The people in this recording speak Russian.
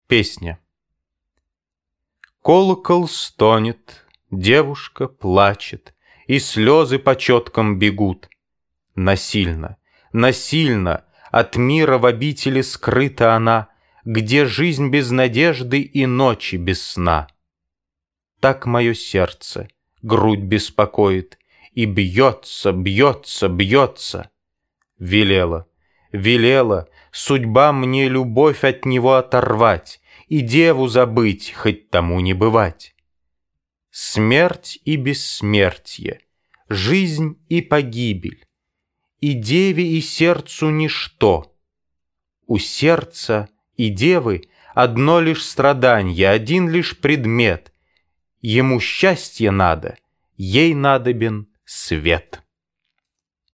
Песня. Колокол стонет, девушка плачет, и слезы по четкам бегут. Насильно, насильно от мира в обители скрыта она, где жизнь без надежды и ночи без сна. Так мое сердце грудь беспокоит, и бьется, бьется, бьется. Велела, велела судьба мне любовь от него оторвать и деву забыть, хоть тому не бывать. Смерть и бессмертие, жизнь и погибель, и деве и сердцу ничто. У сердца и девы одно лишь страданье, один лишь предмет. Ему счастье надо, ей надобен свет.